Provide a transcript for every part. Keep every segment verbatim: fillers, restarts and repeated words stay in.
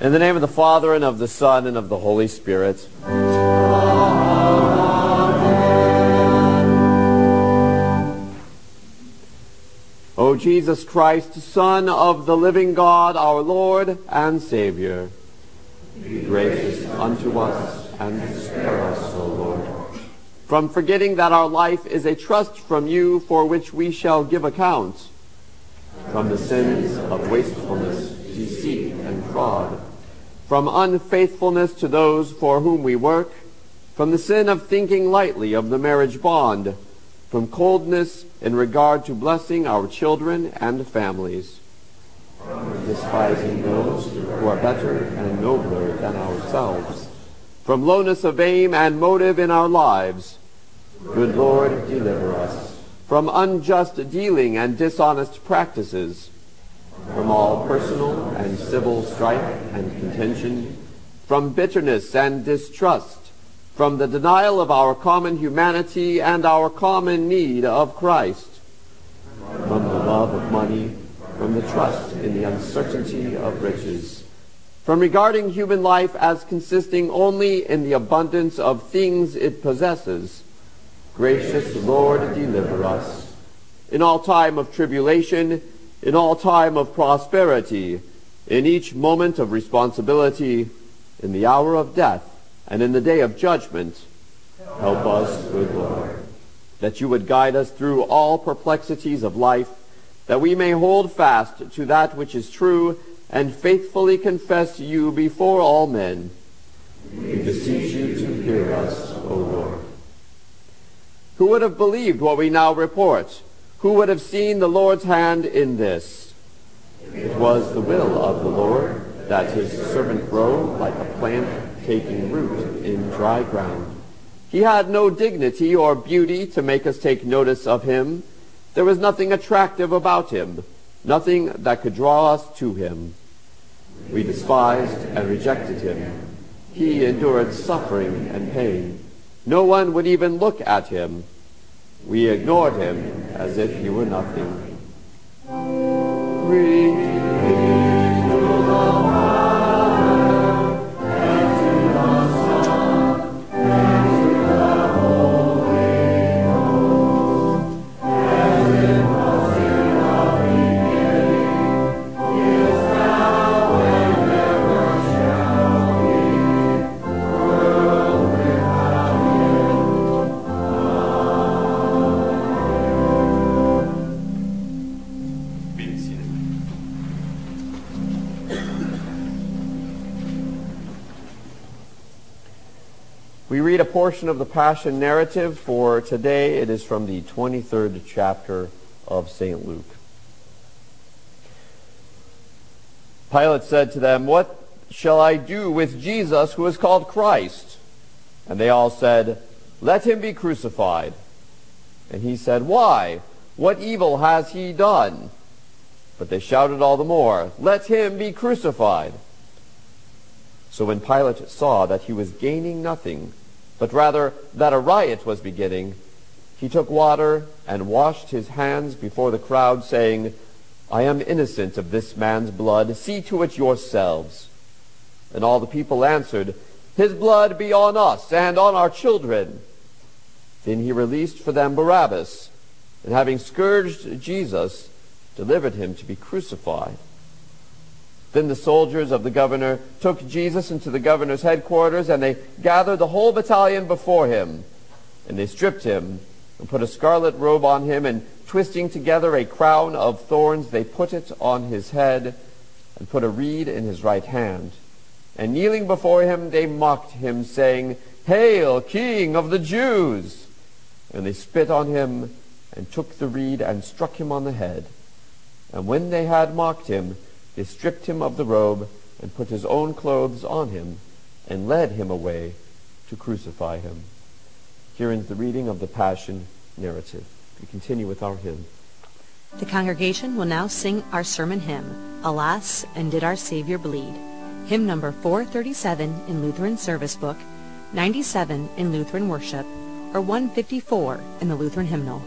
In the name of the Father, and of the Son, and of the Holy Spirit. Amen. O Jesus Christ, Son of the living God, our Lord and Savior, be gracious unto us, and spare us, O Lord, from forgetting that our life is a trust from you for which we shall give account, from the sins of wastefulness, deceit, and fraud, from unfaithfulness to those for whom we work, from the sin of thinking lightly of the marriage bond, from coldness in regard to blessing our children and families, from despising those who are better and nobler than ourselves, from lowness of aim and motive in our lives. Good Lord, deliver us from unjust dealing and dishonest practices, from all personal and civil strife and contention, from bitterness and distrust, from the denial of our common humanity and our common need of Christ, from the love of money, from the trust in the uncertainty of riches, from regarding human life as consisting only in the abundance of things it possesses. Gracious Lord, deliver us. In all time of tribulation, in all time of prosperity, in each moment of responsibility, in the hour of death, and in the day of judgment, help us, good Lord, that you would guide us through all perplexities of life, that we may hold fast to that which is true, and faithfully confess you before all men. We beseech you to hear us, O Lord. Who would have believed what we now report? Who would have seen the Lord's hand in this? It was the will of the Lord that his servant grow like a plant taking root in dry ground. He had no dignity or beauty to make us take notice of him. There was nothing attractive about him, nothing that could draw us to him. We despised and rejected him. He endured suffering and pain. No one would even look at him. We ignored him as if he were nothing. Praise to the Father, and to the Son, and to the Holy Ghost, as it was in the beginning, is now, and ever shall be, world without end. Be seated. We read a portion of the Passion narrative for today. It is from the twenty-third chapter of Saint Luke. Pilate said to them, "What shall I do with Jesus who is called Christ?" And they all said, "Let him be crucified." And he said, "Why? What evil has he done?" But they shouted all the more, "Let him be crucified." So when Pilate saw that he was gaining nothing, but rather that a riot was beginning, he took water and washed his hands before the crowd, saying, "I am innocent of this man's blood. See to it yourselves." And all the people answered, "His blood be on us and on our children." Then he released for them Barabbas, and having scourged Jesus, delivered him to be crucified. Then the soldiers of the governor took Jesus into the governor's headquarters, and they gathered the whole battalion before him. And they stripped him, and put a scarlet robe on him, and twisting together a crown of thorns, they put it on his head, and put a reed in his right hand. And kneeling before him, they mocked him, saying, "Hail, King of the Jews!" And they spit on him, and took the reed, and struck him on the head. And when they had mocked him, they stripped him of the robe, and put his own clothes on him, and led him away to crucify him. Here ends the reading of the Passion narrative. We continue with our hymn. The congregation will now sing our sermon hymn, "Alas, and Did Our Savior Bleed?" Hymn number four thirty-seven in Lutheran Service Book, ninety-seven in Lutheran Worship, or one fifty-four in the Lutheran Hymnal.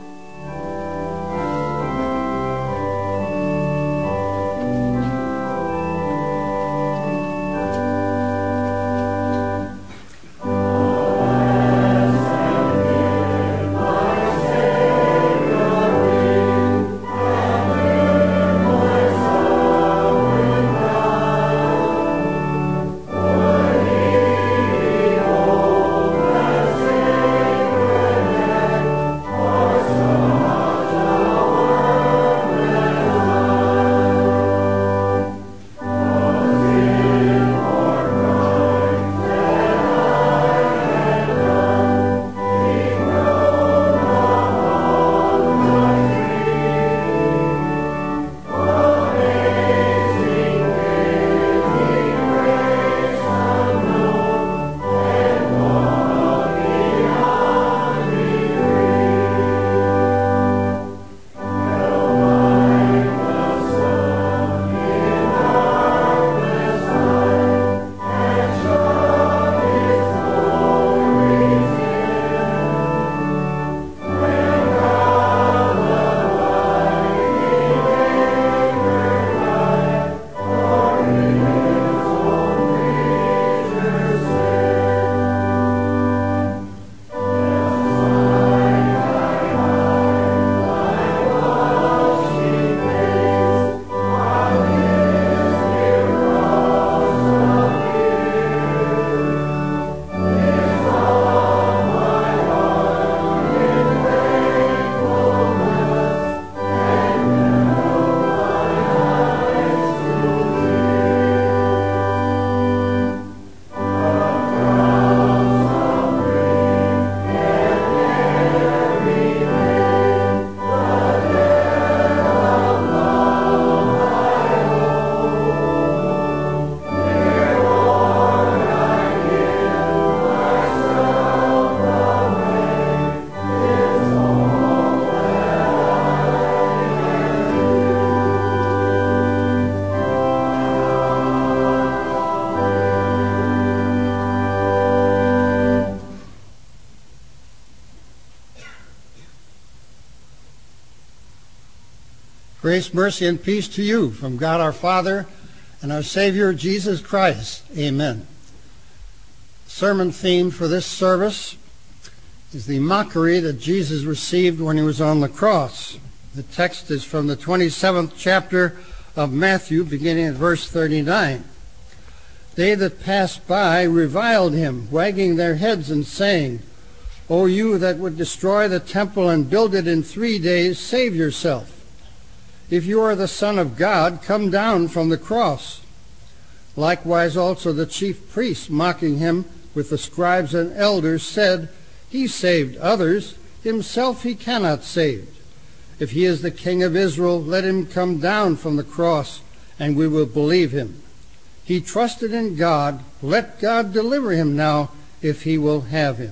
Grace, mercy, and peace to you from God our Father and our Savior Jesus Christ. Amen. The sermon theme for this service is the mockery that Jesus received when he was on the cross. The text is from the twenty-seventh chapter of Matthew, beginning at verse thirty-nine. They that passed by reviled him, wagging their heads and saying, O you that would destroy the temple and build it in three days, save yourself. If you are the Son of God, come down from the cross. Likewise also the chief priests, mocking him with the scribes and elders, said, He saved others, himself he cannot save. If he is the King of Israel, let him come down from the cross, and we will believe him. He trusted in God. Let God deliver him now, if he will have him.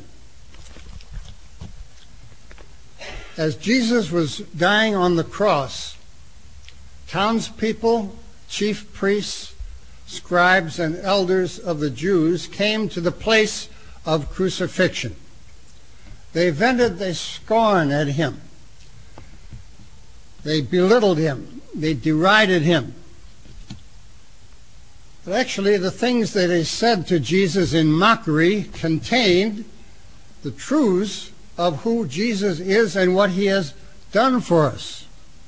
As Jesus was dying on the cross, townspeople, chief priests, scribes, and elders of the Jews came to the place of crucifixion. They vented their scorn at him. They belittled him. They derided him. But actually, the things that they said to Jesus in mockery contained the truths of who Jesus is and what he has done for us.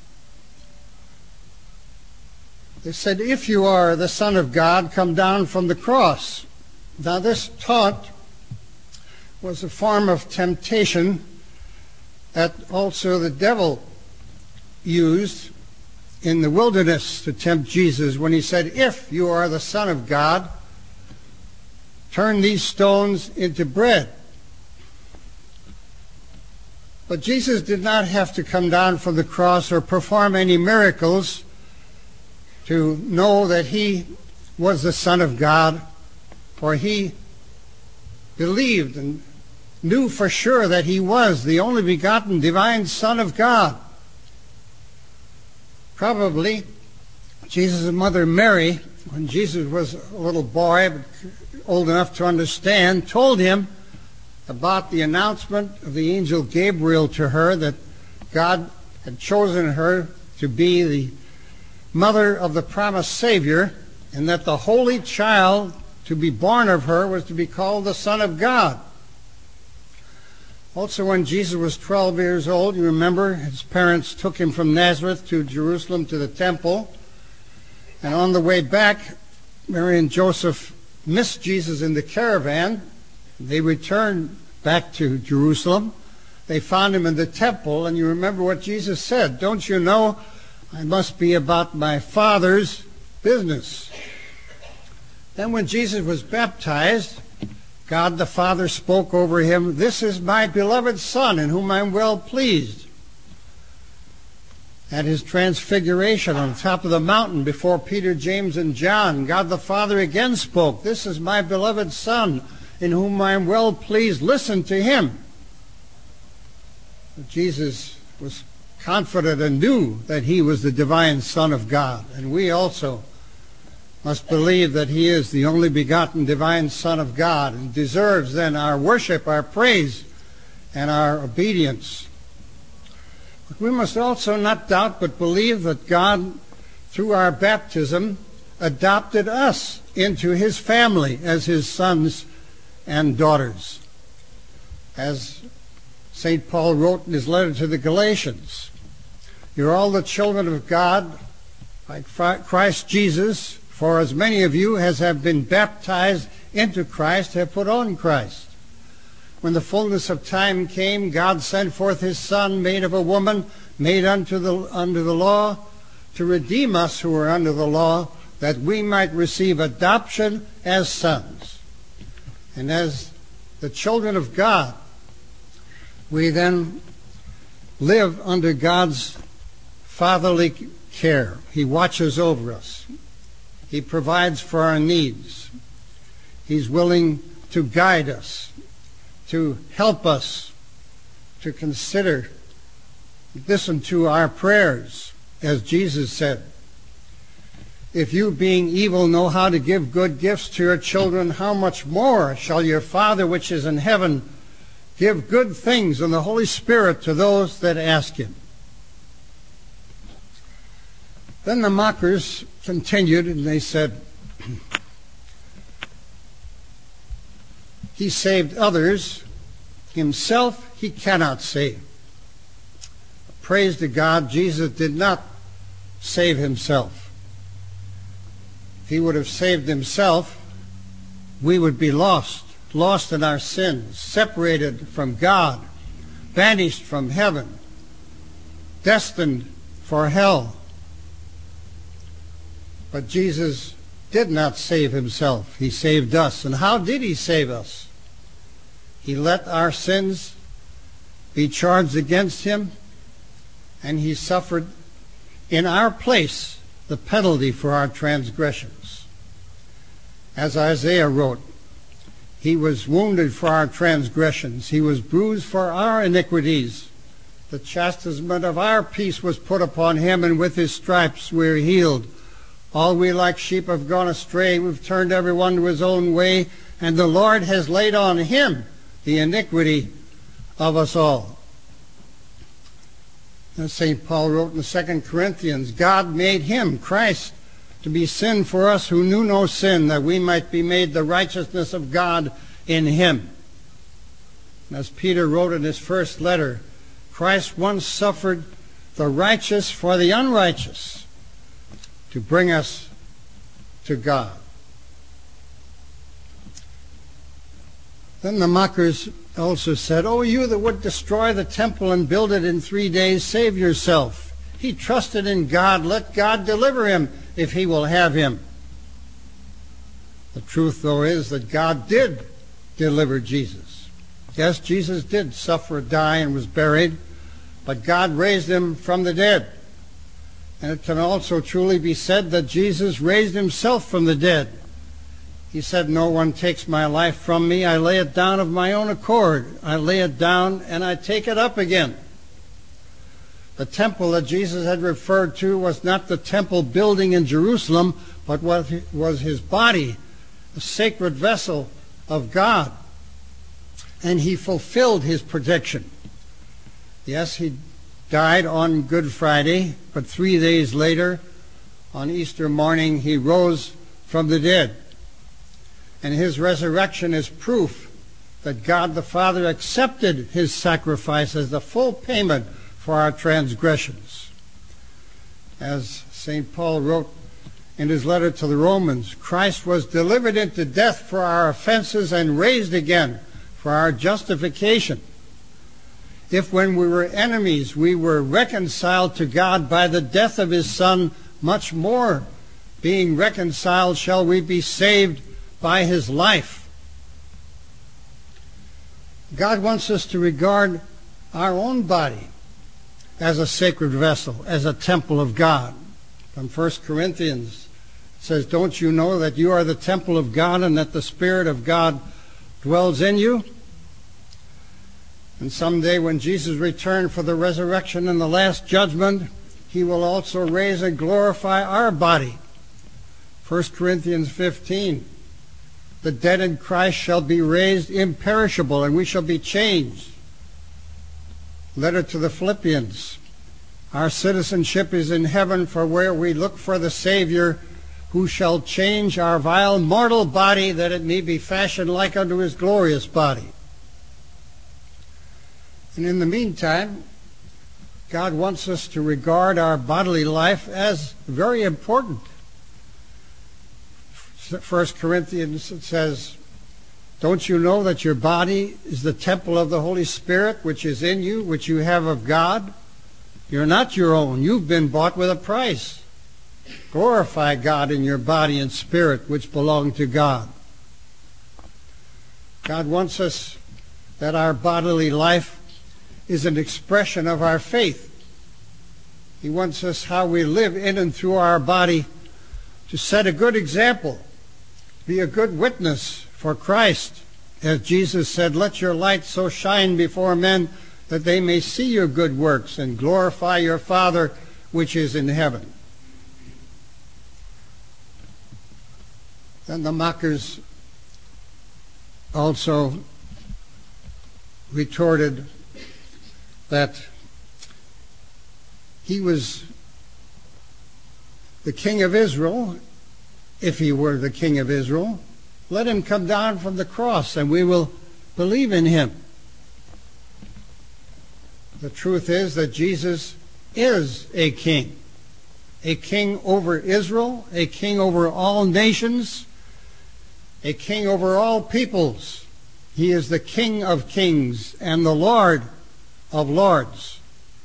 They said, if you are the Son of God, come down from the cross. Now this taunt was a form of temptation that also the devil used in the wilderness to tempt Jesus when he said, if you are the Son of God, turn these stones into bread. But Jesus did not have to come down from the cross or perform any miracles to know that he was the Son of God, for he believed and knew for sure that he was the only begotten divine Son of God. Probably Jesus' mother Mary, when Jesus was a little boy, but old enough to understand, told him about the announcement of the angel Gabriel to her that God had chosen her to be the mother of the promised Savior, and that the holy child to be born of her was to be called the Son of God. Also, when Jesus was twelve years old, you remember, his parents took him from Nazareth to Jerusalem to the temple, and on the way back, Mary and Joseph missed Jesus in the caravan. They returned back to Jerusalem. They found him in the temple, and you remember what Jesus said, don't you know I must be about my Father's business? Then when Jesus was baptized, God the Father spoke over him, this is my beloved Son, in whom I am well pleased. At his transfiguration on top of the mountain before Peter, James, and John, God the Father again spoke, this is my beloved Son, in whom I am well pleased. Listen to him. Jesus was confident and knew that he was the divine Son of God. And we also must believe that he is the only begotten divine Son of God and deserves then our worship, our praise, and our obedience. But we must also not doubt but believe that God, through our baptism, adopted us into his family as his sons and daughters. As Saint Paul wrote in his letter to the Galatians, you're all the children of God by Christ Jesus, for as many of you as have been baptized into Christ have put on Christ. When the fullness of time came, God sent forth his Son, made of a woman, made unto the, under the law, to redeem us who were under the law, that we might receive adoption as sons. And as the children of God, we then live under God's fatherly care. He watches over us. He provides for our needs. He's willing to guide us, to help us, to consider, listen to our prayers, as Jesus said. If you, being evil, know how to give good gifts to your children, how much more shall your Father which is in heaven give good things in the Holy Spirit to those that ask him? Then the mockers continued, and they said, he saved others, himself he cannot save. Praise to God, Jesus did not save himself. If he would have saved himself, we would be lost, lost in our sins, separated from God, banished from heaven, destined for hell. But Jesus did not save himself. He saved us. And how did he save us? He let our sins be charged against him, and he suffered in our place the penalty for our transgressions. As Isaiah wrote, he was wounded for our transgressions. He was bruised for our iniquities. The chastisement of our peace was put upon him, and with his stripes we are healed. All we like sheep have gone astray. We've turned everyone to his own way, and the Lord has laid on him the iniquity of us all. As Saint Paul wrote in Second Corinthians, God made him, Christ, to be sin for us who knew no sin, that we might be made the righteousness of God in him. As Peter wrote in his first letter, Christ once suffered the righteous for the unrighteous, to bring us to God. Then the mockers also said, "Oh, you that would destroy the temple and build it in three days, save yourself. He trusted in God. Let God deliver him if he will have him." The truth, though, is that God did deliver Jesus. Yes, Jesus did suffer, die, and was buried, but God raised him from the dead. And it can also truly be said that Jesus raised himself from the dead. He said, "No one takes my life from me. I lay it down of my own accord. I lay it down and I take it up again." The temple that Jesus had referred to was not the temple building in Jerusalem, but what was his body, a sacred vessel of God. And he fulfilled his prediction. Yes, he died on Good Friday, but three days later, on Easter morning, he rose from the dead. And his resurrection is proof that God the Father accepted his sacrifice as the full payment for our transgressions. As Saint Paul wrote in his letter to the Romans, Christ was delivered into death for our offenses and raised again for our justification. If when we were enemies we were reconciled to God by the death of his Son, much more, being reconciled, shall we be saved by his life. God wants us to regard our own body as a sacred vessel, as a temple of God. From First Corinthians it says, "Don't you know that you are the temple of God and that the Spirit of God dwells in you?" And someday when Jesus returns for the resurrection and the last judgment, he will also raise and glorify our body. First Corinthians fifteen, "The dead in Christ shall be raised imperishable, and we shall be changed." Letter to the Philippians, "Our citizenship is in heaven, for where we look for the Savior, who shall change our vile mortal body, that it may be fashioned like unto his glorious body." And in the meantime, God wants us to regard our bodily life as very important. First Corinthians says, "Don't you know that your body is the temple of the Holy Spirit, which is in you, which you have of God? You're not your own. You've been bought with a price. Glorify God in your body and spirit, which belong to God." God wants us that our bodily life is an expression of our faith. He wants us, how we live in and through our body, to set a good example, be a good witness for Christ. As Jesus said, "Let your light so shine before men that they may see your good works and glorify your Father which is in heaven." Then the mockers also retorted that he was the king of Israel, if he were the king of Israel, let him come down from the cross and we will believe in him. The truth is that Jesus is a king. A king over Israel, a king over all nations, a king over all peoples. He is the King of kings and the Lord of lords.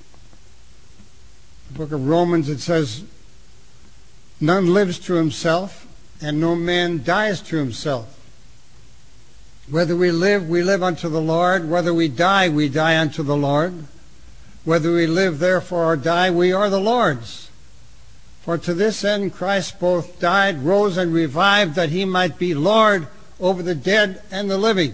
The book of Romans, it says, none lives to himself, and no man dies to himself. Whether we live, we live unto the Lord. Whether we die, we die unto the Lord. Whether we live, therefore, or die, we are the Lord's. For to this end Christ both died, rose, and revived, that he might be Lord over the dead and the living.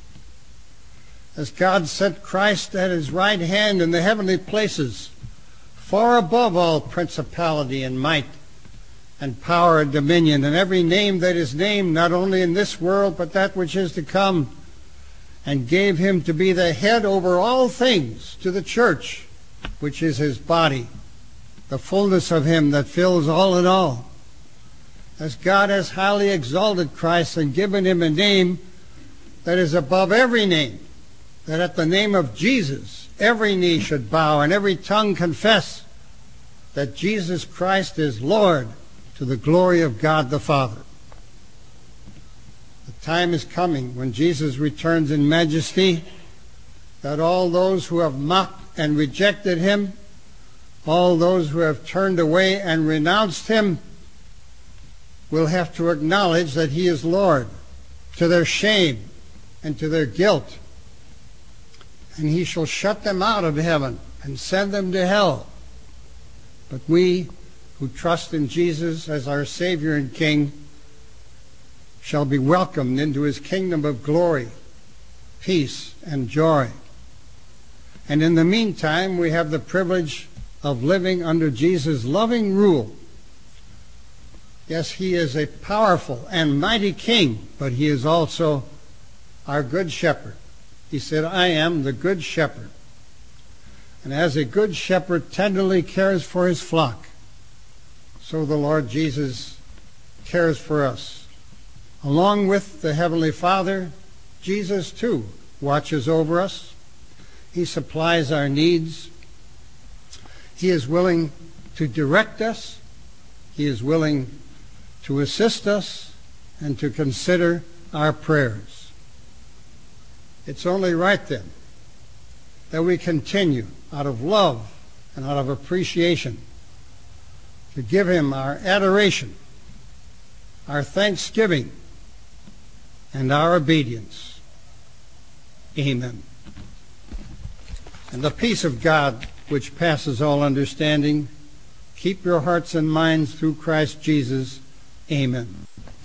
As God set Christ at his right hand in the heavenly places, far above all principality and might and power and dominion, and every name that is named, not only in this world, but that which is to come, and gave him to be the head over all things to the church, which is his body, the fullness of him that fills all in all. As God has highly exalted Christ and given him a name that is above every name, that at the name of Jesus every knee should bow and every tongue confess that Jesus Christ is Lord, to the glory of God the Father. The time is coming when Jesus returns in majesty, that all those who have mocked and rejected him, all those who have turned away and renounced him, will have to acknowledge that he is Lord, to their shame and to their guilt. And he shall shut them out of heaven and send them to hell. But we who trust in Jesus as our Savior and King shall be welcomed into his kingdom of glory, peace, and joy. And in the meantime, we have the privilege of living under Jesus' loving rule. Yes, he is a powerful and mighty king, but he is also our good shepherd. He said, I am the good shepherd. And as a good shepherd tenderly cares for his flock, so the Lord Jesus cares for us. Along with the Heavenly Father, Jesus too watches over us. He supplies our needs. He is willing to direct us. He is willing to assist us and to consider our prayers. It's only right then that we continue out of love and out of appreciation to give him our adoration, our thanksgiving, and our obedience. Amen. And the peace of God, which passes all understanding, keep your hearts and minds through Christ Jesus. Amen.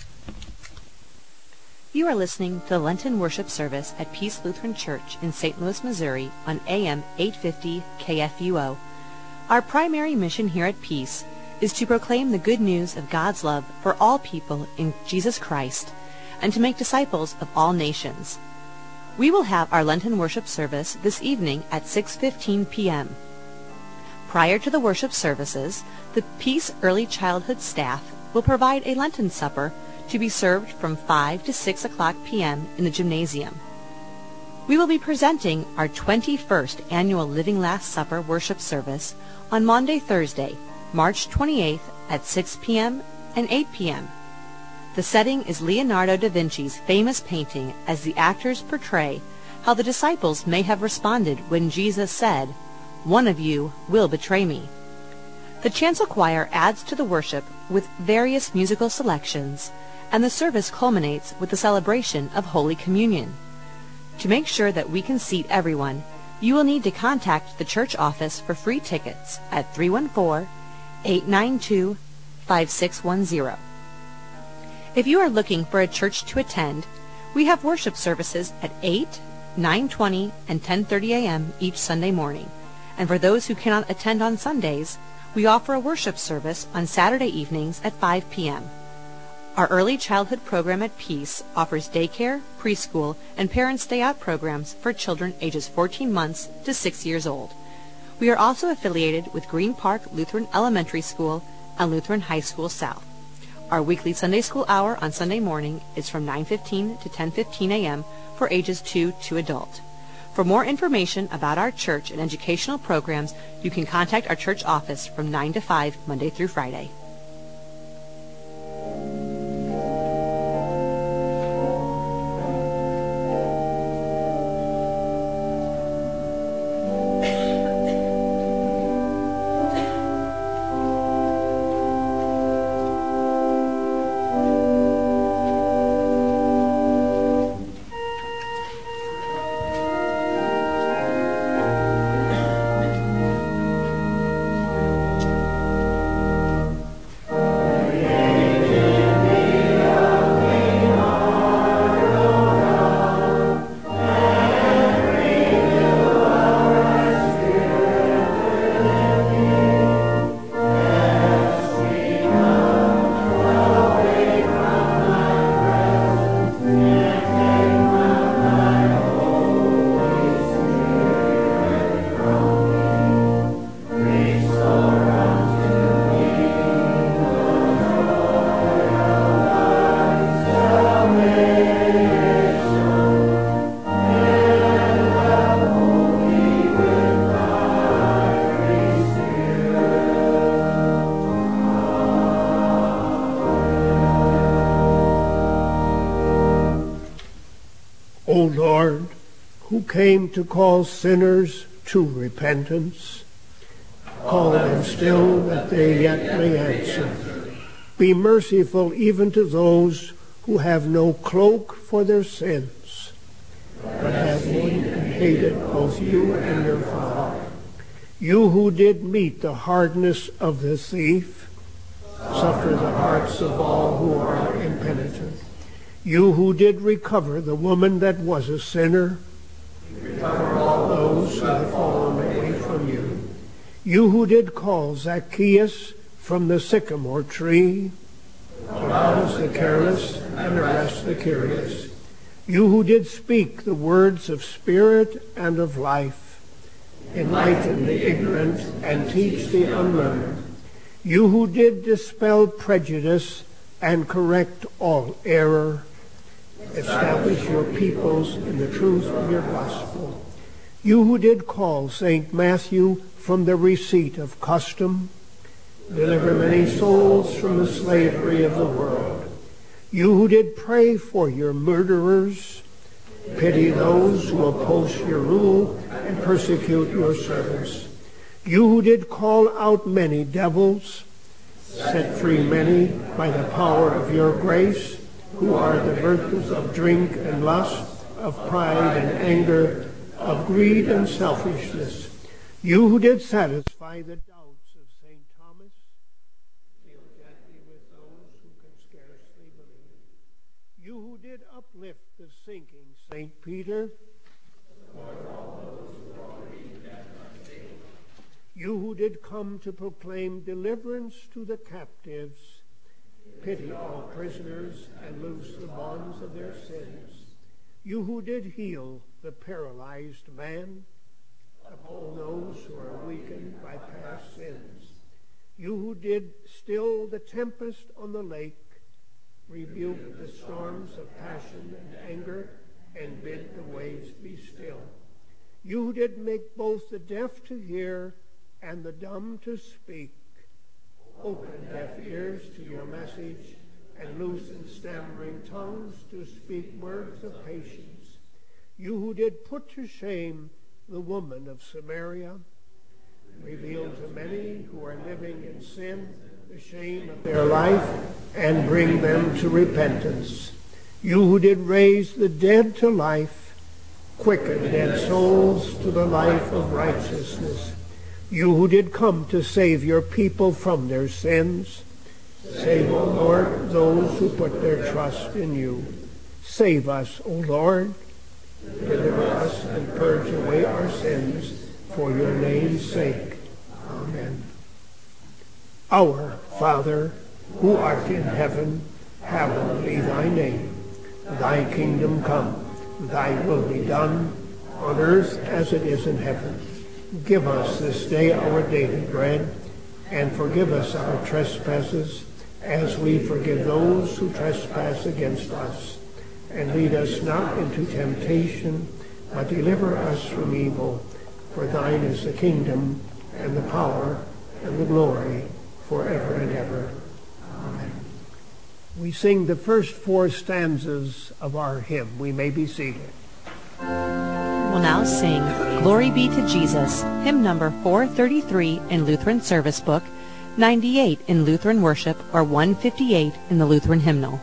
You are listening to the Lenten worship service at Peace Lutheran Church in Saint Louis, Missouri on A M eight fifty K F U O. Our primary mission here at Peace is to proclaim the good news of God's love for all people in Jesus Christ and to make disciples of all nations. We will have our Lenten worship service this evening at six fifteen p.m. Prior to the worship services, the Peace Early Childhood staff will provide a Lenten supper to be served from five to six o'clock p.m. in the gymnasium. We will be presenting our twenty-first annual Living Last Supper worship service on Maundy, Thursday, March twenty-eighth at six p.m. and eight p.m. The setting is Leonardo da Vinci's famous painting as the actors portray how the disciples may have responded when Jesus said, "One of you will betray me." The chancel choir adds to the worship with various musical selections, and the service culminates with the celebration of Holy Communion. To make sure that we can seat everyone, you will need to contact the church office for free tickets at three one four, eight nine two, five six one zero. If you are looking for a church to attend, we have worship services at eight, nine twenty, and ten thirty a.m. each Sunday morning. And for those who cannot attend on Sundays, we offer a worship service on Saturday evenings at five p.m. Our early childhood program at Peace offers daycare, preschool, and parents' day out programs for children ages fourteen months to six years old. We are also affiliated with Green Park Lutheran Elementary School on Lutheran High School South. Our weekly Sunday school hour on Sunday morning is from nine fifteen to ten fifteen a.m. for ages two to adult. For more information about our church and educational programs, you can contact our church office from nine to five, Monday through Friday. O Lord, who came to call sinners to repentance, call them still that they yet may answer. Be merciful even to those who have no cloak for their sins, but have known and hated both you and your Father. You who did meet the hardness of the thief, suffer the hearts of all who are impenitent. You who did recover the woman that was a sinner, recover all those who have fallen away from you. You who did call Zacchaeus from the sycamore tree, arouse the careless and arrest the curious. You who did speak the words of spirit and of life, enlighten the ignorant and teach the unlearned. You who did dispel prejudice and correct all error, establish your peoples in the truth of your gospel. You who did call Saint Matthew from the receipt of custom, deliver many souls from the slavery of the world. You who did pray for your murderers, pity those who oppose your rule and persecute your servants. You who did call out many devils, set free many by the power of your grace, who are the virtues of drink and lust, of pride and anger, of greed and selfishness. You who did satisfy the doubts of Saint Thomas, deal gently with those who can scarcely believe. You who did uplift the sinking Saint Peter, you who did come to proclaim deliverance to the captives, pity all prisoners and loose the bonds of their sins. You who did heal the paralyzed man, uphold those who are weakened by past sins. You who did still the tempest on the lake, rebuke the storms of passion and anger, and bid the waves be still. You who did make both the deaf to hear and the dumb to speak, open deaf ears to your message, and loosen stammering tongues to speak words of patience. You who did put to shame the woman of Samaria, reveal to many who are living in sin the shame of their life, and bring them to repentance. You who did raise the dead to life, quicken dead souls to the life of righteousness. You who did come to save your people from their sins, save, O Lord, those who put their trust in you. Save us, O Lord. Deliver us and purge away our sins for your name's sake. Amen. Our Father, who art in heaven, hallowed be thy name. Thy kingdom come, thy will be done, on earth as it is in heaven. Give us this day our daily bread, and forgive us our trespasses, as we forgive those who trespass against us. And lead us not into temptation, but deliver us from evil. For thine is the kingdom, and the power, and the glory, forever and ever. Amen. We sing the first four stanzas of our hymn. We may be seated. We'll now sing Glory Be to Jesus, hymn number four thirty-three in Lutheran Service Book, ninety-eight in Lutheran Worship, or one fifty-eight in the Lutheran Hymnal.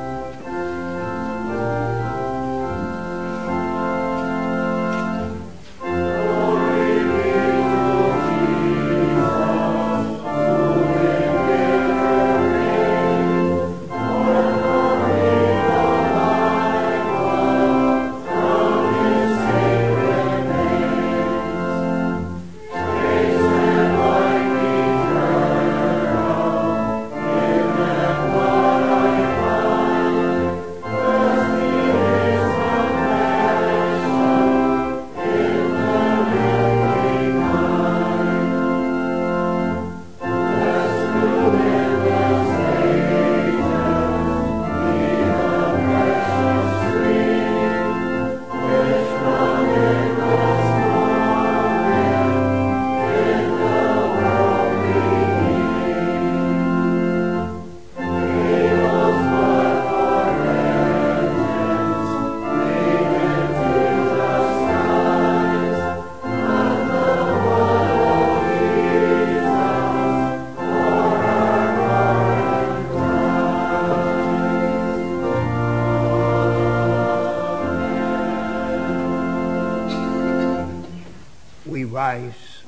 Rise.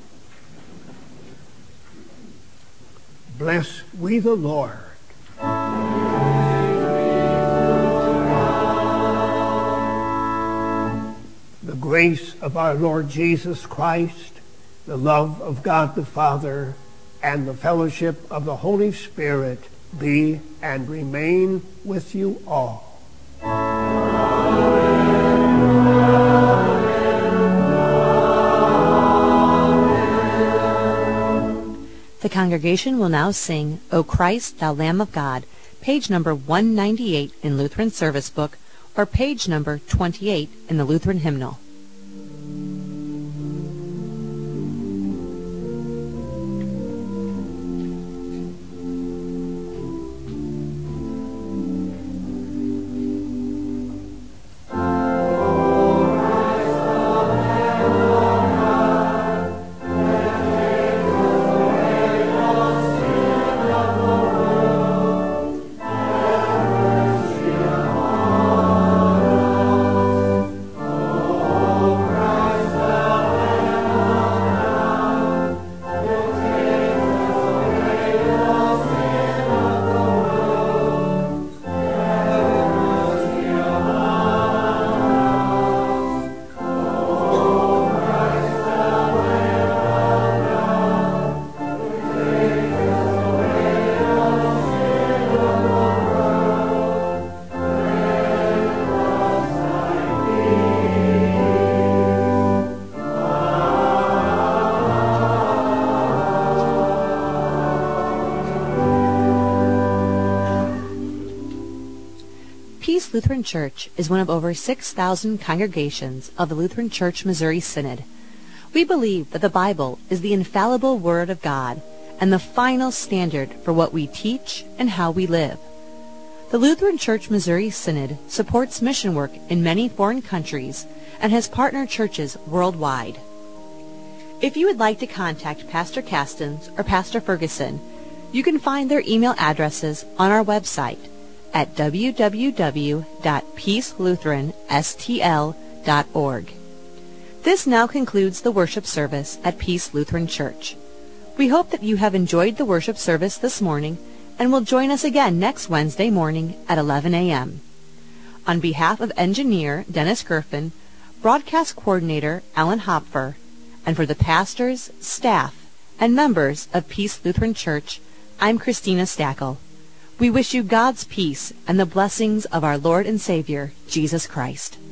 Bless we the Lord. The grace of our Lord Jesus Christ, the love of God the Father, and the fellowship of the Holy Spirit be and remain with you all. The congregation will now sing, O Christ, Thou Lamb of God, page number one ninety-eight in Lutheran Service Book, or page number twenty-eight in the Lutheran Hymnal. Peace Lutheran Church is one of over six thousand congregations of the Lutheran Church Missouri Synod. We believe that the Bible is the infallible Word of God and the final standard for what we teach and how we live. The Lutheran Church Missouri Synod supports mission work in many foreign countries and has partner churches worldwide. If you would like to contact Pastor Castens or Pastor Ferguson, you can find their email addresses on our website at w w w dot peace lutheran s t l dot org. This now concludes the worship service at Peace Lutheran Church. We hope that you have enjoyed the worship service this morning and will join us again next Wednesday morning at eleven a m On behalf of engineer Dennis Gerfin, broadcast coordinator Alan Hopfer, and for the pastors, staff, and members of Peace Lutheran Church, I'm Christina Stackel. We wish you God's peace and the blessings of our Lord and Savior, Jesus Christ.